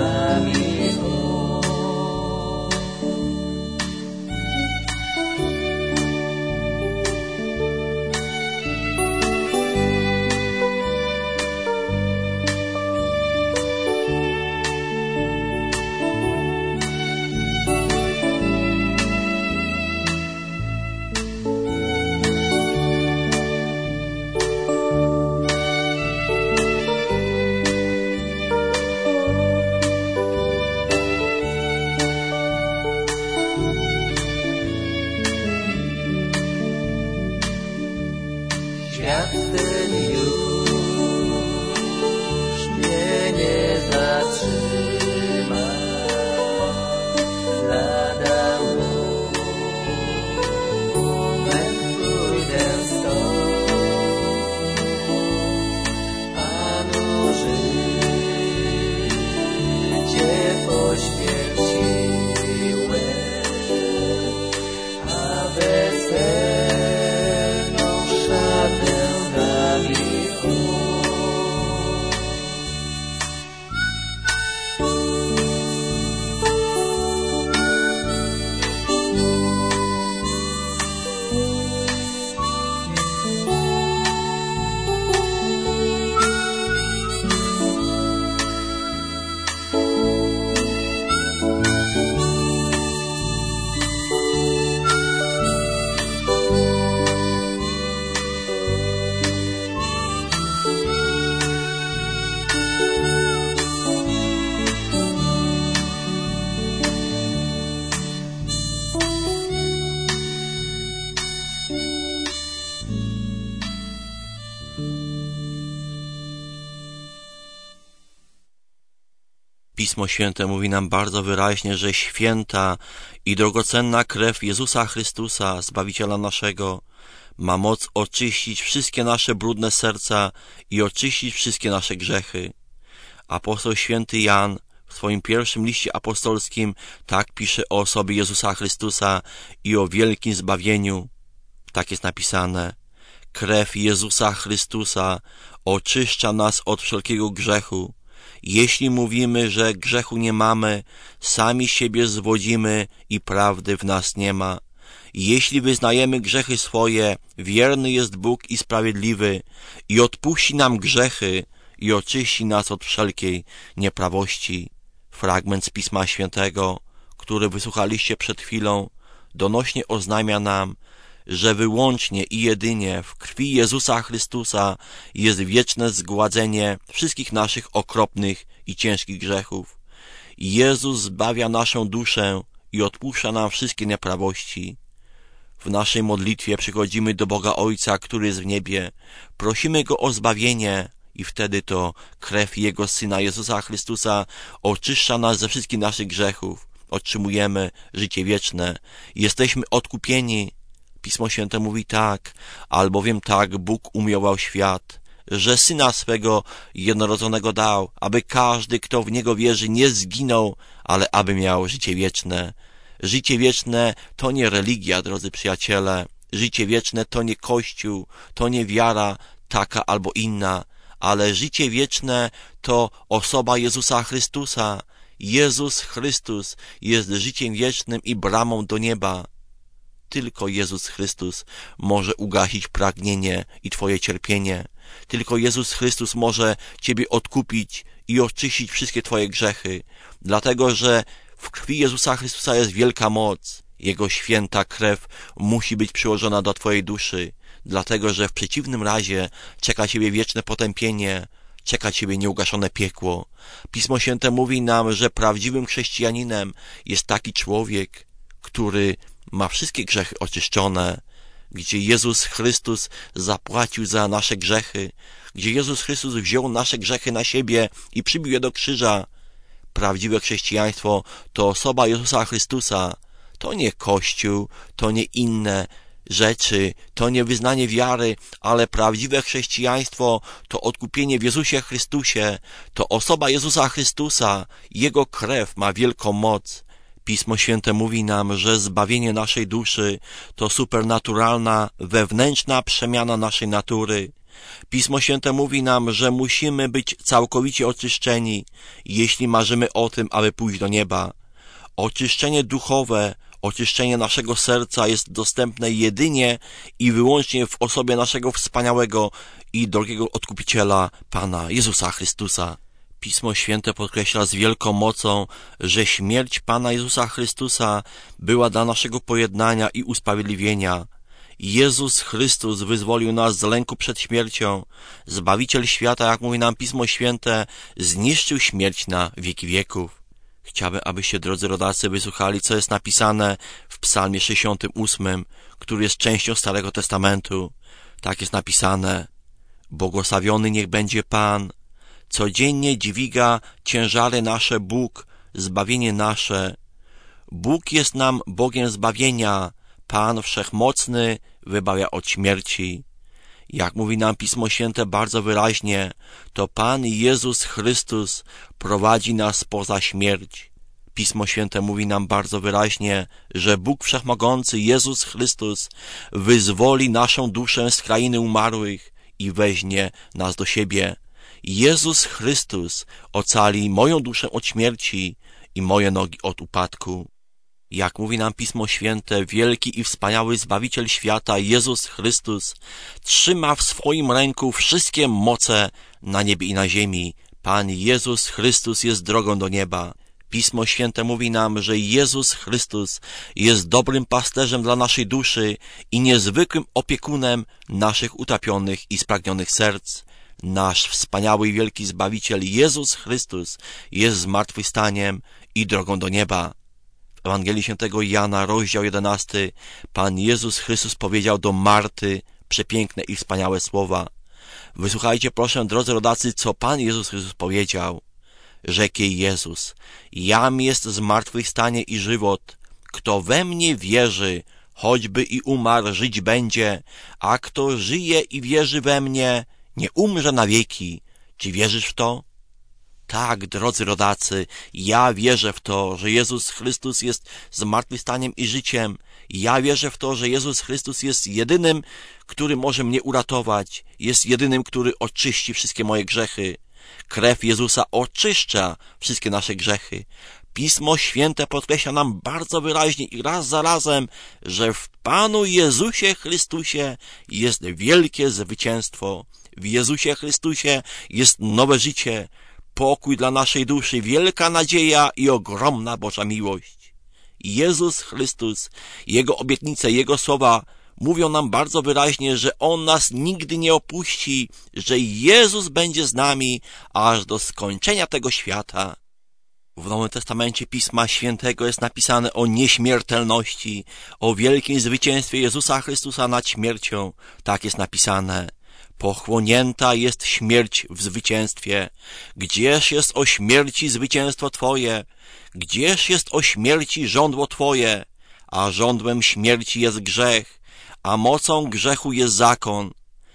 świat ten już mnie nie zatrzyma, lada moment pójdę stąd. Panu życie poświęciłem, a weselną szatę Pismo Święte mówi nam bardzo wyraźnie, że święta i drogocenna krew Jezusa Chrystusa, Zbawiciela naszego, ma moc oczyścić wszystkie nasze brudne serca i oczyścić wszystkie nasze grzechy. Apostoł święty Jan w swoim pierwszym liście apostolskim tak pisze o osobie Jezusa Chrystusa i o wielkim zbawieniu. Tak jest napisane: krew Jezusa Chrystusa oczyszcza nas od wszelkiego grzechu. Jeśli mówimy, że grzechu nie mamy, sami siebie zwodzimy i prawdy w nas nie ma. Jeśli wyznajemy grzechy swoje, wierny jest Bóg i sprawiedliwy i odpuści nam grzechy i oczyści nas od wszelkiej nieprawości. Fragment z Pisma Świętego, który wysłuchaliście przed chwilą, donośnie oznajmia nam, że wyłącznie i jedynie w krwi Jezusa Chrystusa jest wieczne zgładzenie wszystkich naszych okropnych i ciężkich grzechów. Jezus zbawia naszą duszę i odpuszcza nam wszystkie nieprawości. W naszej modlitwie przychodzimy do Boga Ojca, który jest w niebie. Prosimy Go o zbawienie I wtedy to krew Jego Syna Jezusa Chrystusa oczyszcza nas ze wszystkich naszych grzechów. Otrzymujemy życie wieczne. Jesteśmy odkupieni. Pismo Święte mówi tak, albowiem tak Bóg umiłował świat, że Syna swego jednorodzonego dał, aby każdy, kto w Niego wierzy, nie zginął, ale aby miał życie wieczne. Życie wieczne to nie religia, drodzy przyjaciele. Życie wieczne to nie Kościół, to nie wiara taka albo inna, ale życie wieczne to osoba Jezusa Chrystusa. Jezus Chrystus jest życiem wiecznym i bramą do nieba. Tylko Jezus Chrystus może ugasić pragnienie i Twoje cierpienie. Tylko Jezus Chrystus może Ciebie odkupić i oczyścić wszystkie Twoje grzechy. Dlatego, że w krwi Jezusa Chrystusa jest wielka moc. Jego święta krew musi być przyłożona do Twojej duszy. Dlatego, że w przeciwnym razie czeka Ciebie wieczne potępienie, czeka Ciebie nieugaszone piekło. Pismo Święte mówi nam, że prawdziwym chrześcijaninem jest taki człowiek, który ma wszystkie grzechy oczyszczone, gdzie Jezus Chrystus zapłacił za nasze grzechy, gdzie Jezus Chrystus wziął nasze grzechy na siebie i przybił je do krzyża. Prawdziwe chrześcijaństwo to osoba Jezusa Chrystusa. To nie Kościół, to nie inne rzeczy, to nie wyznanie wiary, ale prawdziwe chrześcijaństwo to odkupienie w Jezusie Chrystusie, to osoba Jezusa Chrystusa. Jego krew ma wielką moc. Pismo Święte mówi nam, że zbawienie naszej duszy to supernaturalna, wewnętrzna przemiana naszej natury. Pismo Święte mówi nam, że musimy być całkowicie oczyszczeni, jeśli marzymy o tym, aby pójść do nieba. Oczyszczenie duchowe, oczyszczenie naszego serca jest dostępne jedynie i wyłącznie w osobie naszego wspaniałego i drogiego Odkupiciela, Pana Jezusa Chrystusa. Pismo Święte podkreśla z wielką mocą, że śmierć Pana Jezusa Chrystusa była dla naszego pojednania i usprawiedliwienia. Jezus Chrystus wyzwolił nas z lęku przed śmiercią. Zbawiciel świata, jak mówi nam Pismo Święte, zniszczył śmierć na wieki wieków. Chciałbym, abyście, drodzy rodacy, wysłuchali, co jest napisane w Psalmie 68, który jest częścią Starego Testamentu. Tak jest napisane: błogosławiony niech będzie Pan, codziennie dźwiga ciężary nasze Bóg, zbawienie nasze. Bóg jest nam Bogiem zbawienia, Pan Wszechmocny wybawia od śmierci. Jak mówi nam Pismo Święte bardzo wyraźnie, to Pan Jezus Chrystus prowadzi nas poza śmierć. Pismo Święte mówi nam bardzo wyraźnie, że Bóg Wszechmogący, Jezus Chrystus, wyzwoli naszą duszę z krainy umarłych i weźmie nas do siebie. Jezus Chrystus ocali moją duszę od śmierci i moje nogi od upadku. Jak mówi nam Pismo Święte, wielki i wspaniały Zbawiciel świata, Jezus Chrystus, trzyma w swoim ręku wszystkie moce na niebie i na ziemi. Pan Jezus Chrystus jest drogą do nieba. Pismo Święte mówi nam, że Jezus Chrystus jest dobrym pasterzem dla naszej duszy i niezwykłym opiekunem naszych utopionych i spragnionych serc. Nasz wspaniały i wielki Zbawiciel Jezus Chrystus jest zmartwychwstaniem i drogą do nieba. W Ewangelii Świętego Jana, rozdział 11, Pan Jezus Chrystus powiedział do Marty przepiękne i wspaniałe słowa. Wysłuchajcie proszę, drodzy rodacy, co Pan Jezus Chrystus powiedział. Rzekł jej Jezus: jam jest zmartwychwstanie i żywot. Kto we mnie wierzy, choćby i umarł, żyć będzie, a kto żyje i wierzy we mnie, nie umrze na wieki. Czy wierzysz w to? Tak, drodzy rodacy, ja wierzę w to, że Jezus Chrystus jest zmartwychwstaniem i życiem. Ja wierzę w to, że Jezus Chrystus jest jedynym, który może mnie uratować. Jest jedynym, który oczyści wszystkie moje grzechy. Krew Jezusa oczyszcza wszystkie nasze grzechy. Pismo Święte podkreśla nam bardzo wyraźnie i raz za razem, że w Panu Jezusie Chrystusie jest wielkie zwycięstwo. W Jezusie Chrystusie jest nowe życie, pokój dla naszej duszy, wielka nadzieja i ogromna Boża miłość. Jezus Chrystus, Jego obietnice, Jego słowa mówią nam bardzo wyraźnie, że On nas nigdy nie opuści, że Jezus będzie z nami aż do skończenia tego świata. W Nowym Testamencie Pisma Świętego jest napisane o nieśmiertelności, o wielkim zwycięstwie Jezusa Chrystusa nad śmiercią. Tak jest napisane: Pochłonięta jest śmierć w zwycięstwie. Gdzież jest o śmierci zwycięstwo Twoje? Gdzież jest o śmierci żądło Twoje? A żądłem śmierci jest grzech, a mocą grzechu jest zakon.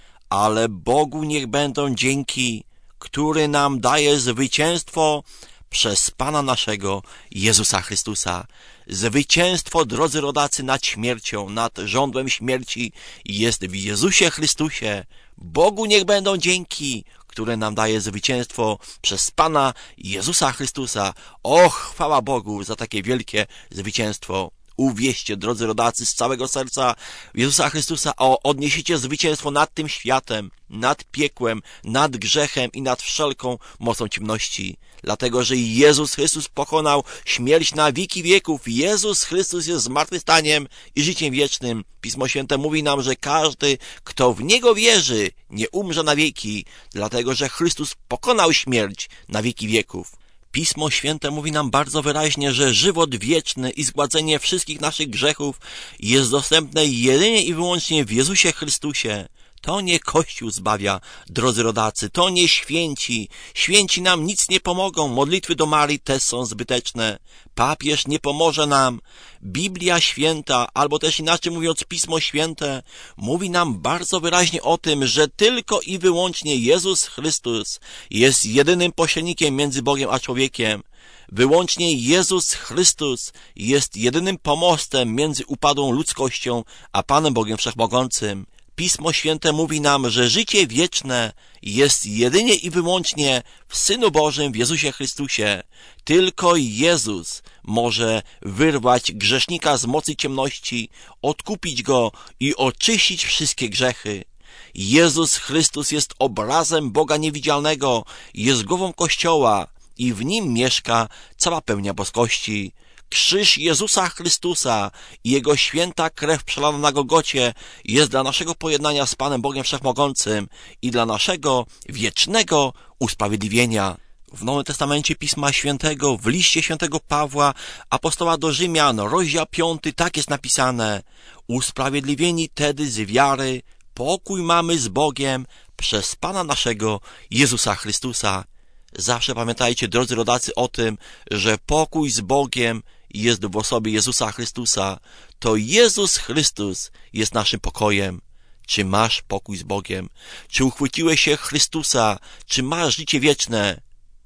Ale Bogu niech będą dzięki, który nam daje zwycięstwo przez Pana naszego Jezusa Chrystusa. Zwycięstwo, drodzy rodacy, nad śmiercią, nad żądłem śmierci jest w Jezusie Chrystusie. Bogu niech będą dzięki, które nam daje zwycięstwo przez Pana Jezusa Chrystusa. Och, chwała Bogu za takie wielkie zwycięstwo. Uwierzcie, drodzy rodacy, z całego serca w Jezusa Chrystusa, odniesiecie zwycięstwo nad tym światem, nad piekłem, nad grzechem i nad wszelką mocą ciemności. Dlatego, że Jezus Chrystus pokonał śmierć na wieki wieków. Jezus Chrystus jest zmartwychwstaniem i życiem wiecznym. Pismo Święte mówi nam, że każdy, kto w Niego wierzy, nie umrze na wieki, dlatego, że Chrystus pokonał śmierć na wieki wieków. Pismo Święte mówi nam bardzo wyraźnie, że żywot wieczny i zgładzenie wszystkich naszych grzechów jest dostępne jedynie i wyłącznie w Jezusie Chrystusie. To nie Kościół zbawia, drodzy rodacy, to nie święci. Święci nam nic nie pomogą, modlitwy do Marii też są zbyteczne. Papież nie pomoże nam. Biblia Święta, albo też inaczej mówiąc Pismo Święte, mówi nam bardzo wyraźnie o tym, że tylko i wyłącznie Jezus Chrystus jest jedynym pośrednikiem między Bogiem a człowiekiem. Wyłącznie Jezus Chrystus jest jedynym pomostem między upadłą ludzkością a Panem Bogiem Wszechmogącym. Pismo Święte mówi nam, że życie wieczne jest jedynie i wyłącznie w Synu Bożym, w Jezusie Chrystusie. Tylko Jezus może wyrwać grzesznika z mocy ciemności, odkupić go i oczyścić wszystkie grzechy. Jezus Chrystus jest obrazem Boga niewidzialnego, jest głową Kościoła i w Nim mieszka cała pełnia boskości. Krzyż Jezusa Chrystusa i Jego święta krew przelana na Golgocie jest dla naszego pojednania z Panem Bogiem Wszechmogącym i dla naszego wiecznego usprawiedliwienia. W Nowym Testamencie Pisma Świętego, w liście świętego Pawła, apostoła do Rzymian, rozdział 5, tak jest napisane: usprawiedliwieni tedy z wiary, pokój mamy z Bogiem przez Pana naszego Jezusa Chrystusa. Zawsze pamiętajcie, drodzy rodacy, o tym, że pokój z Bogiem jest w osobie Jezusa Chrystusa. To Jezus Chrystus jest naszym pokojem. Czy masz pokój z Bogiem? Czy uchwyciłeś się Chrystusa? Czy masz życie wieczne?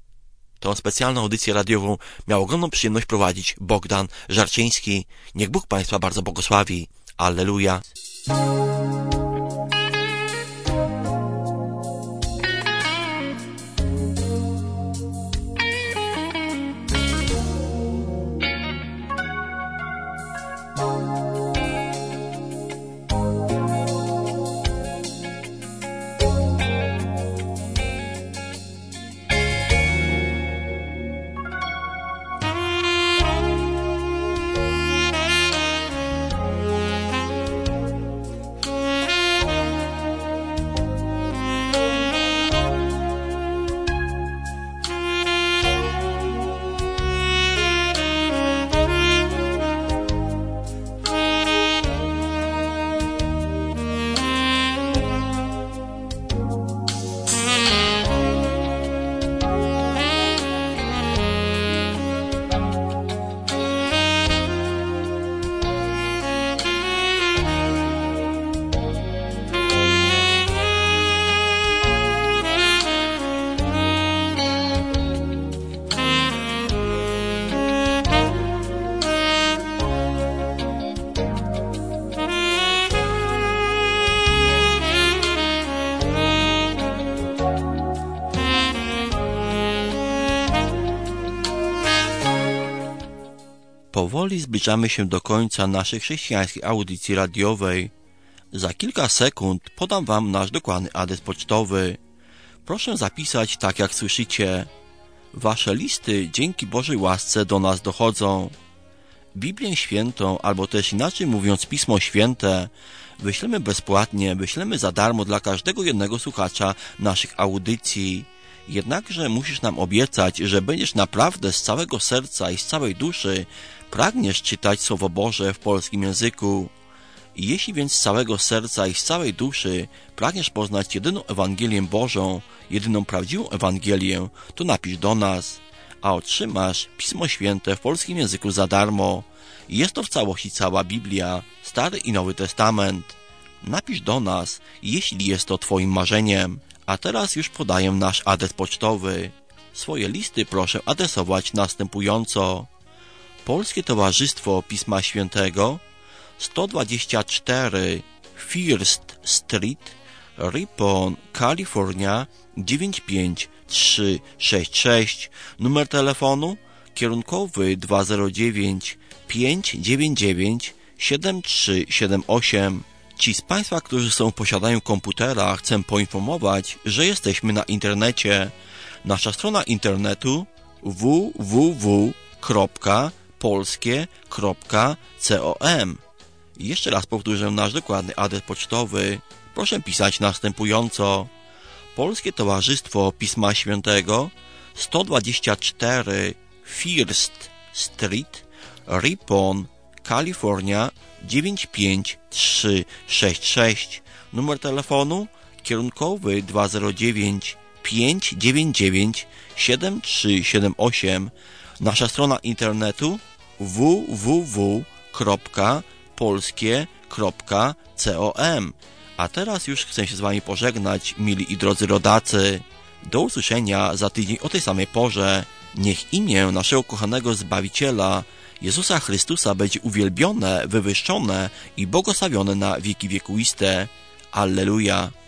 Tą specjalną audycję radiową miał ogromną przyjemność prowadzić Bogdan Żarczyński. Niech Bóg Państwa bardzo błogosławi. Alleluja. Powoli zbliżamy się do końca naszej chrześcijańskiej audycji radiowej. Za kilka sekund podam Wam nasz dokładny adres pocztowy. Proszę zapisać tak, jak słyszycie. Wasze listy dzięki Bożej łasce do nas dochodzą. Biblię Świętą, albo też inaczej mówiąc Pismo Święte, wyślemy bezpłatnie, wyślemy za darmo dla każdego jednego słuchacza naszych audycji. Jednakże musisz nam obiecać, że będziesz naprawdę z całego serca i z całej duszy pragniesz czytać Słowo Boże w polskim języku. Jeśli więc z całego serca i z całej duszy pragniesz poznać jedyną Ewangelię Bożą, jedyną prawdziwą Ewangelię, to napisz do nas, a otrzymasz Pismo Święte w polskim języku za darmo. Jest to w całości cała Biblia, Stary i Nowy Testament. Napisz do nas, jeśli jest to Twoim marzeniem. A teraz już podaję nasz adres pocztowy. Swoje listy proszę adresować następująco. Polskie Towarzystwo Pisma Świętego, 124 First Street, Ripon, Kalifornia 95366. Numer telefonu kierunkowy 209 599 7378. Ci z Państwa, którzy są w posiadaniu komputera, chcę poinformować, że jesteśmy na internecie. Nasza strona internetu www.polskie.com. Jeszcze raz powtórzę nasz dokładny adres pocztowy. Proszę pisać następująco. Polskie Towarzystwo Pisma Świętego, 124 First Street, Ripon, Kalifornia 95366. Numer telefonu kierunkowy 209 599 7378. Nasza strona internetu www.polskie.com. A teraz już chcę się z Wami pożegnać, mili i drodzy rodacy. Do usłyszenia za tydzień o tej samej porze. Niech imię naszego kochanego Zbawiciela, Jezusa Chrystusa, będzie uwielbione, wywyższone i błogosławione na wieki wiekuiste. Alleluja.